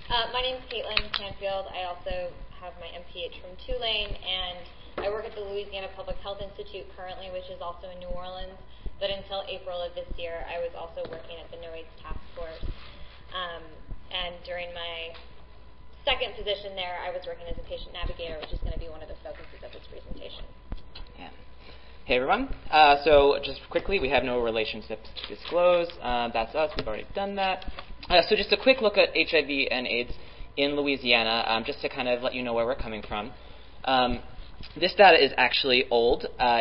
My name is Caitlin Canfield. I also have my MPH from Tulane, and I work at the Louisiana Public Health Institute currently, which is also in New Orleans. But until April of this year, I was also working at the NOAIDS Task Force. And during my second position there, I was working as a patient navigator, which is going to be one of the focuses of this presentation. Yeah. Hey, everyone. So just quickly, we have no relationships to disclose. That's us. We've already done that. So just a quick look at HIV and AIDS in Louisiana, just to kind of let you know where we're coming from. This data is actually old.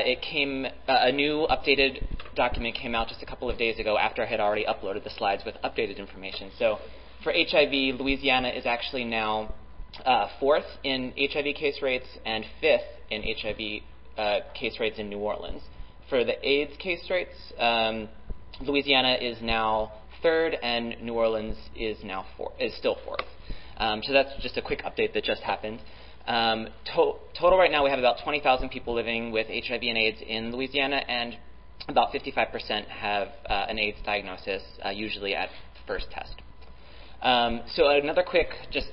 A new updated document came out just a couple of days ago after I had already uploaded the slides with updated information. So for HIV, Louisiana is actually now fourth in HIV case rates and fifth in HIV case rates in New Orleans. For the AIDS case rates, Louisiana is now third and New Orleans is still fourth. So that's just a quick update that just happened. Total right now we have about 20,000 people living with HIV and AIDS in Louisiana, and about 55% have an AIDS diagnosis, usually at first test. So another quick, just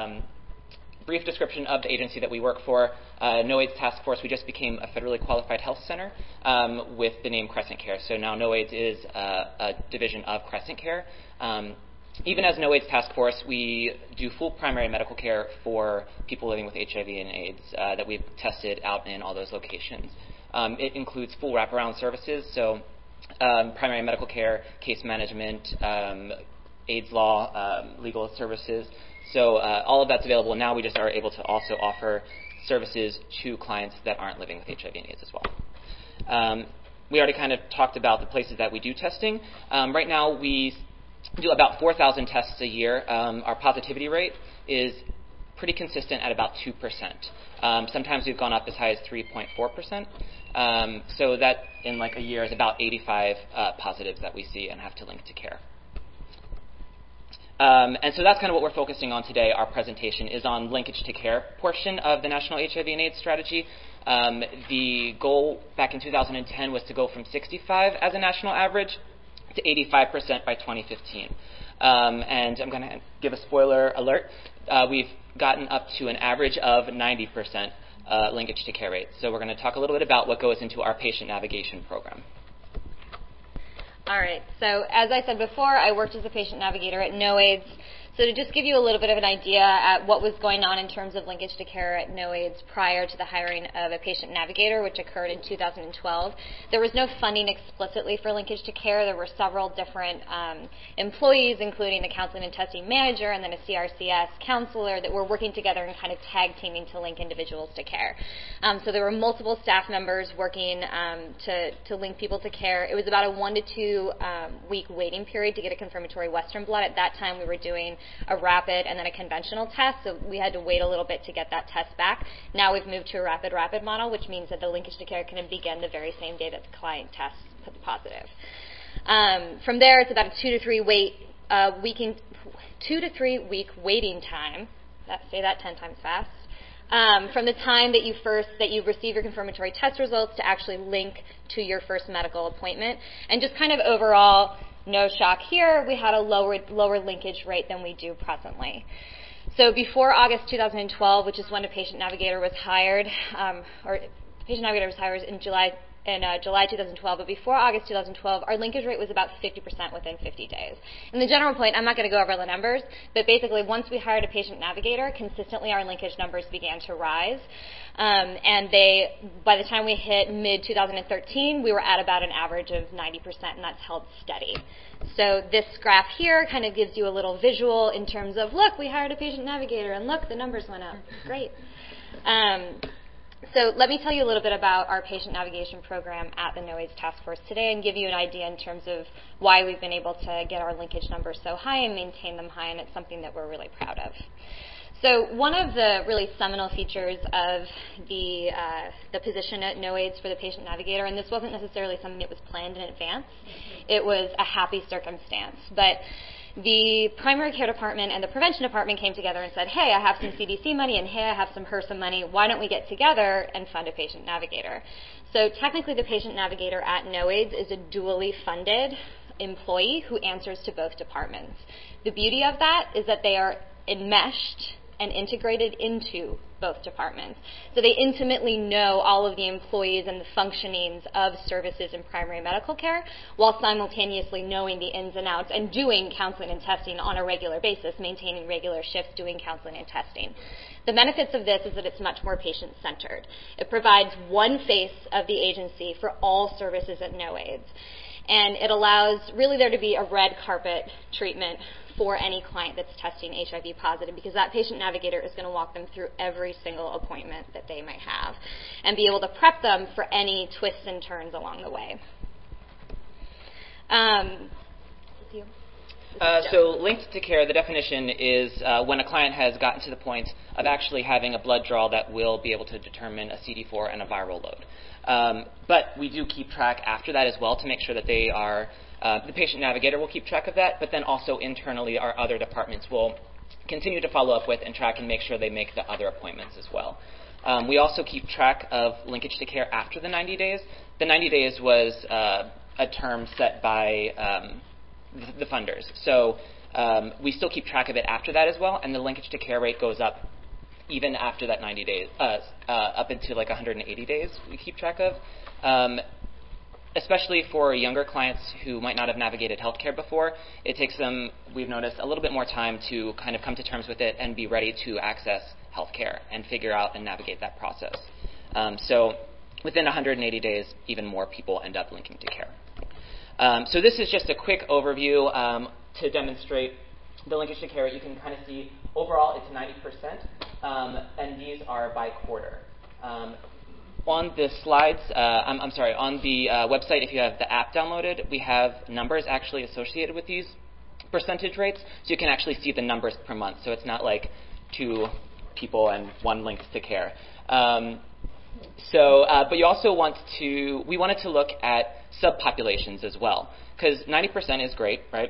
brief description of the agency that we work for. NOAIDS Task Force, we just became a federally qualified health center with the name Crescent Care. So now NOAIDS is a division of Crescent Care. Even as NOAIDS Task Force, we do full primary medical care for people living with HIV and AIDS that we've tested out in all those locations. It includes full wraparound services, so primary medical care, case management, AIDS law, legal services. So all of that's available. Now we just are able to also offer services to clients that aren't living with HIV and AIDS as well. We already kind of talked about the places that we do testing. Right now we do about 4,000 tests a year. Our positivity rate is pretty consistent at about 2%. Sometimes we've gone up as high as 3.4%. So that in like a year is about 85 positives that we see and have to link to care. And so that's kind of what we're focusing on today. Our presentation is on linkage to care portion of the National HIV and AIDS Strategy. The goal back in 2010 was to go from 65 as a national average to 85% by 2015. And I'm going to give a spoiler alert. We've gotten up to an average of 90% linkage to care rate. So we're going to talk a little bit about what goes into our patient navigation program. All right. So as I said before, I worked as a patient navigator at NOAIDS. So to just give you a little bit of an idea at what was going on in terms of linkage to care at NOAIDS prior to the hiring of a patient navigator, which occurred in 2012, there was no funding explicitly for linkage to care. There were several different employees, including the counseling and testing manager and then a CRCS counselor that were working together and kind of tag teaming to link individuals to care. So there were multiple staff members working to link people to care. It was about a 1 to 2 week waiting period to get a confirmatory Western blot. At that time, we were doing a rapid and then a conventional test, so we had to wait a little bit to get that test back. Now we've moved to a rapid model, which means that the linkage to care can begin the very same day that the client tests positive. From there, it's about a 2 to 3 week waiting time. Say that 10 times fast. From the time that you receive your confirmatory test results to actually link to your first medical appointment. And just kind of overall, no shock here, we had a lower linkage rate than we do presently. So before August 2012, which is when a patient navigator was hired, in July 2012, but before August 2012, our linkage rate was about 50% within 50 days. And the general point, I'm not going to go over the numbers, but basically once we hired a patient navigator, consistently our linkage numbers began to rise. And by the time we hit mid-2013, we were at about an average of 90%, and that's held steady. So this graph here kind of gives you a little visual in terms of, look, we hired a patient navigator, and look, the numbers went up. Great. So let me tell you a little bit about our patient navigation program at the NOAIDS Task Force today and give you an idea in terms of why we've been able to get our linkage numbers so high and maintain them high, and it's something that we're really proud of. So one of the really seminal features of the position at NOAIDS for the patient navigator, and this wasn't necessarily something that was planned in advance, it was a happy circumstance. But the primary care department and the prevention department came together and said, hey, I have some CDC money and hey, I have some HRSA money. Why don't we get together and fund a patient navigator? So technically the patient navigator at NOAIDS is a dually funded employee who answers to both departments. The beauty of that is that they are enmeshed and integrated into both departments. So they intimately know all of the employees and the functionings of services in primary medical care while simultaneously knowing the ins and outs and doing counseling and testing on a regular basis, maintaining regular shifts, doing counseling and testing. The benefits of this is that it's much more patient-centered. It provides one face of the agency for all services at NoAIDS. And it allows really there to be a red carpet treatment for any client that's testing HIV positive, because that patient navigator is going to walk them through every single appointment that they might have and be able to prep them for any twists and turns along the way. So linked to care, the definition is when a client has gotten to the point of actually having a blood draw that will be able to determine a CD4 and a viral load. But we do keep track after that as well to make sure that they are the patient navigator will keep track of that, but then also internally our other departments will continue to follow up with and track and make sure they make the other appointments as well. We also keep track of linkage to care after the 90 days. The 90 days was a term set by the funders. So we still keep track of it after that as well, and the linkage to care rate goes up even after that 90 days, up into like 180 days we keep track of. Especially for younger clients who might not have navigated healthcare before, it takes them, we've noticed, a little bit more time to kind of come to terms with it and be ready to access healthcare and figure out and navigate that process. So within 180 days, even more people end up linking to care. So this is just a quick overview to demonstrate the linkage to care. You can kind of see overall it's 90%, and these are by quarter. On the slides, on the website, if you have the app downloaded, we have numbers actually associated with these percentage rates, so you can actually see the numbers per month. So it's not like 2 people and 1 linked to care. But you also we wanted to look at subpopulations as well, because 90% is great, right?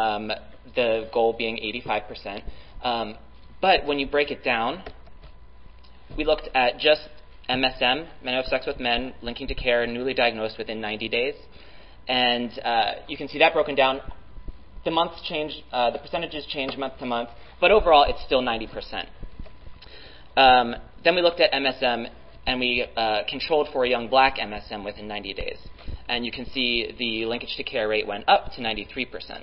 The goal being 85%. But when you break it down, we looked at just MSM, men who have sex with men, linking to care, newly diagnosed within 90 days. And you can see that broken down. The months change, the percentages change month to month, but overall it's still 90%. Then we looked at MSM, and we controlled for a young black MSM within 90 days. And you can see the linkage to care rate went up to 93%.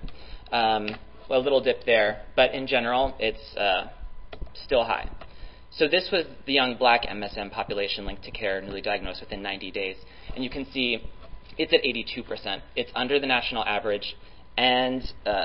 A little dip there, but in general it's still high. So this was the young black MSM population linked to care, newly diagnosed within 90 days. And you can see it's at 82%. It's under the national average and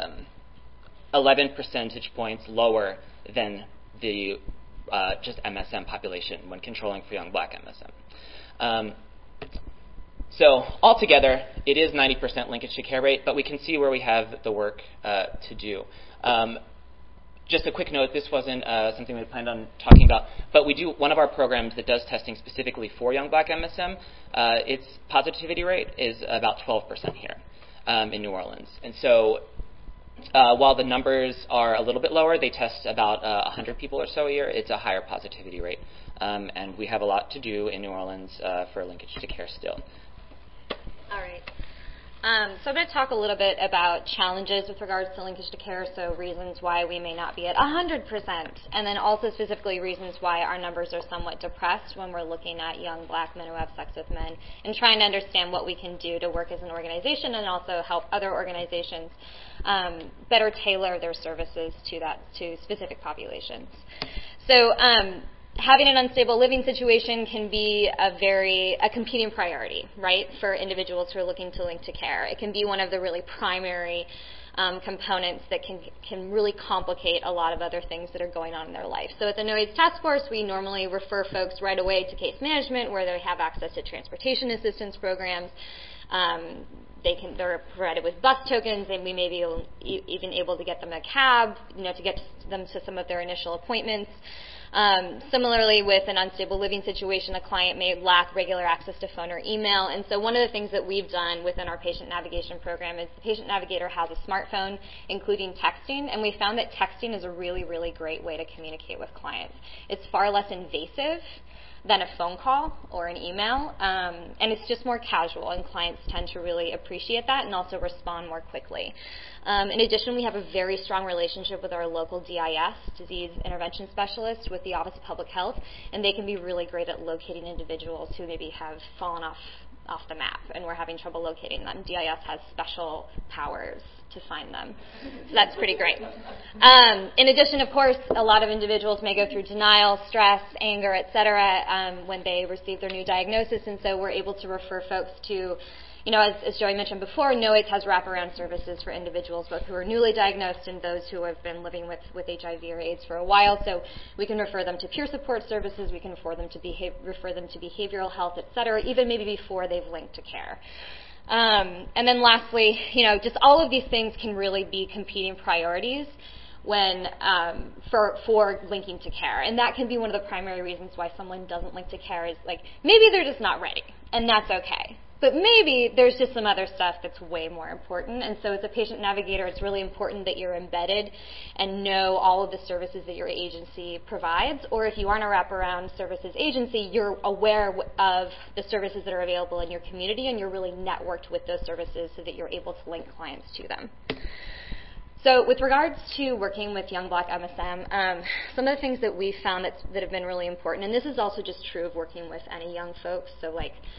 11 percentage points lower than the just MSM population when controlling for young black MSM. So altogether, it is 90% linkage to care rate, but we can see where we have the work to do. Just a quick note, this wasn't something we planned on talking about, but we do one of our programs that does testing specifically for young black MSM. Its positivity rate is about 12% here in New Orleans. And so while the numbers are a little bit lower, they test about 100 people or so a year, it's a higher positivity rate. And we have a lot to do in New Orleans for linkage to care still. All right. So I'm going to talk a little bit about challenges with regards to linkage to care, so reasons why we may not be at 100%, and then also specifically reasons why our numbers are somewhat depressed when we're looking at young black men who have sex with men, and trying to understand what we can do to work as an organization and also help other organizations better tailor their services to specific populations. So having an unstable living situation can be a competing priority, right, for individuals who are looking to link to care. It can be one of the really primary components that can really complicate a lot of other things that are going on in their life. So at the NoAIDS Task Force, we normally refer folks right away to case management, where they have access to transportation assistance programs. They're provided with bus tokens, and we may be even able to get them a cab, to get them to some of their initial appointments. Similarly, with an unstable living situation, a client may lack regular access to phone or email. And so one of the things that we've done within our patient navigation program is the patient navigator has a smartphone, including texting, and we found that texting is a really, really great way to communicate with clients. It's far less invasive than a phone call or an email. And it's just more casual, and clients tend to really appreciate that and also respond more quickly. In addition, we have a very strong relationship with our local DIS, Disease Intervention Specialist, with the Office of Public Health, and they can be really great at locating individuals who maybe have fallen off the map and we're having trouble locating them. DIS has special powers to find them. So that's pretty great. In addition, of course, a lot of individuals may go through denial, stress, anger, et cetera, when they receive their new diagnosis, and so we're able to refer folks to, as Joey mentioned before, NoAIDS has wraparound services for individuals both who are newly diagnosed and those who have been living with HIV or AIDS for a while. So we can refer them to peer support services, we can refer them to behavioral health, et cetera, even maybe before they've linked to care. And then lastly, just all of these things can really be competing priorities when for linking to care. And that can be one of the primary reasons why someone doesn't link to care is maybe they're just not ready, and that's okay. But maybe there's just some other stuff that's way more important. And so as a patient navigator, it's really important that you're embedded and know all of the services that your agency provides. Or if you aren't a wraparound services agency, you're aware of the services that are available in your community, and you're really networked with those services so that you're able to link clients to them. So with regards to working with young Black MSM, some of the things that we've found that have been really important, and this is also just true of working with any young folks, so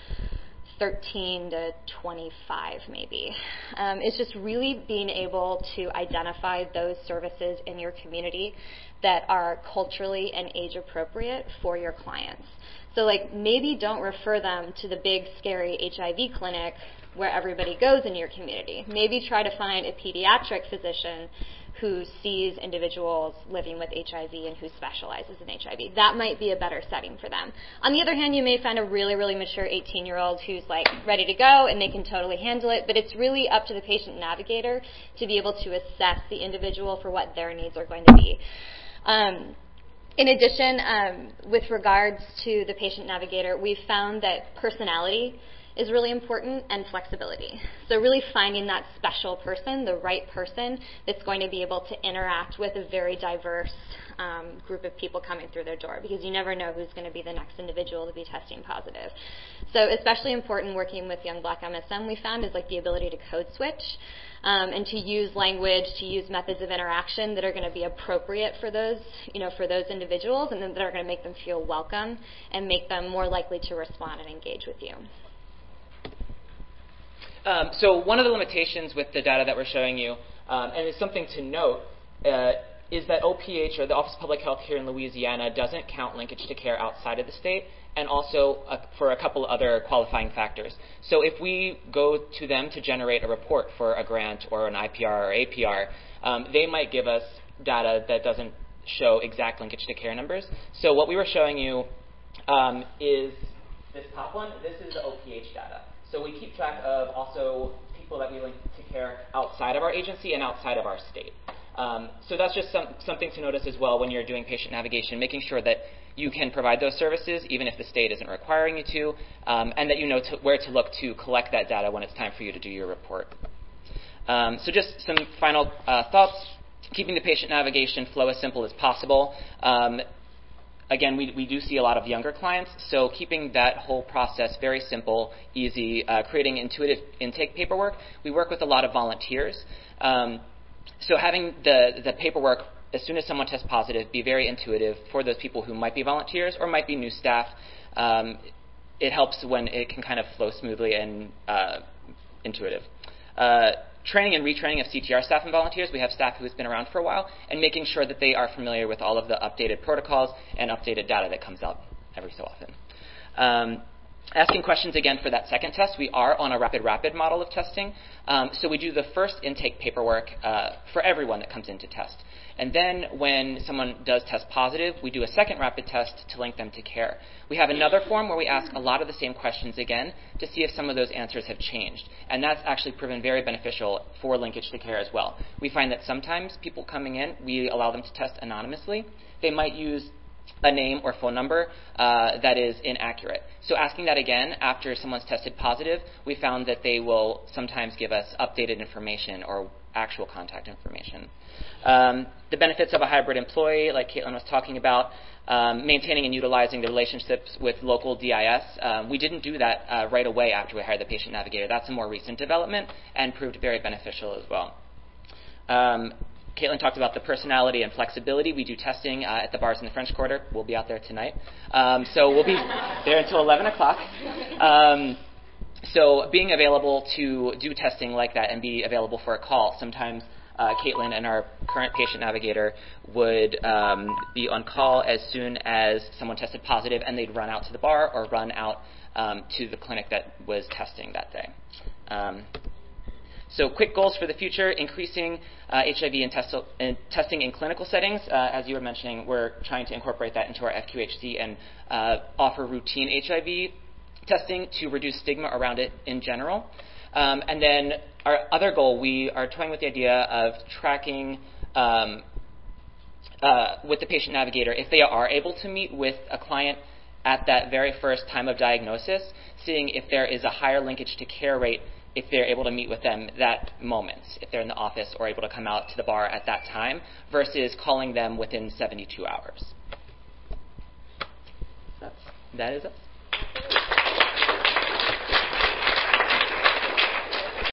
13 to 25 maybe, is just really being able to identify those services in your community that are culturally and age appropriate for your clients. So maybe don't refer them to the big scary HIV clinic where everybody goes in your community. Maybe try to find a pediatric physician who sees individuals living with HIV and who specializes in HIV. That might be a better setting for them. On the other hand, you may find a really, really mature 18-year-old who's ready to go and they can totally handle it, but it's really up to the patient navigator to be able to assess the individual for what their needs are going to be. In addition, with regards to the patient navigator, we've found that personality is really important, and flexibility. So really finding that special person, the right person, that's going to be able to interact with a very diverse group of people coming through their door, because you never know who's going to be the next individual to be testing positive. So especially important working with young Black MSM, we found, is the ability to code switch and to use language, to use methods of interaction that are going to be appropriate for those, for those individuals, and that are going to make them feel welcome and make them more likely to respond and engage with you. So one of the limitations with the data that we're showing you, and it's something to note, is that OPH, or the Office of Public Health here in Louisiana, doesn't count linkage to care outside of the state, and also for a couple other qualifying factors. So if we go to them to generate a report for a grant or an IPR or APR, they might give us data that doesn't show exact linkage to care numbers. So what we were showing you is this top one. This is the OPH data. So we keep track of also people that we link to care outside of our agency and outside of our state. So that's just something to notice as well when you're doing patient navigation, making sure that you can provide those services even if the state isn't requiring you to, and that you know where to look to collect that data when it's time for you to do your report. So just some final thoughts. Keeping the patient navigation flow as simple as possible. Again, we do see a lot of younger clients, so keeping that whole process very simple, easy, creating intuitive intake paperwork. We work with a lot of volunteers. So having the paperwork, as soon as someone tests positive, be very intuitive for those people who might be volunteers or might be new staff. It helps when it can kind of flow smoothly and intuitive. Training and retraining of CTR staff and volunteers. We have staff who has been around for a while, and making sure that they are familiar with all of the updated protocols and updated data that comes out every so often. Asking questions again for that second test. We are on a rapid model of testing. So we do the first intake paperwork for everyone that comes in to test. And then when someone does test positive, we do a second rapid test to link them to care. We have another form where we ask a lot of the same questions again to see if some of those answers have changed. And that's actually proven very beneficial for linkage to care as well. We find that sometimes people coming in, we allow them to test anonymously. They might use a name or phone number that is inaccurate. So asking that again after someone's tested positive, we found that they will sometimes give us updated information or actual contact information. The benefits of a hybrid employee, like Caitlin was talking about, maintaining and utilizing the relationships with local DIS. We didn't do that right away after we hired the patient navigator. That's a more recent development and proved very beneficial as well. Caitlin talked about the personality and flexibility. We do testing at the bars in the French Quarter. We'll be out there tonight. So we'll be there until 11 o'clock. So being available to do testing like that and be available for a call. Sometimes Caitlin and our current patient navigator would be on call as soon as someone tested positive, and they'd run out to the bar or run out to the clinic that was testing that day. So quick goals for the future: increasing HIV and testing in clinical settings. As you were mentioning, we're trying to incorporate that into our FQHC and offer routine HIV testing to reduce stigma around it in general. And then our other goal, we are toying with the idea of tracking with the patient navigator if they are able to meet with a client at that very first time of diagnosis, seeing if there is a higher linkage to care rate if they're able to meet with them that moment, if they're in the office or able to come out to the bar at that time, versus calling them within 72 hours. That is us.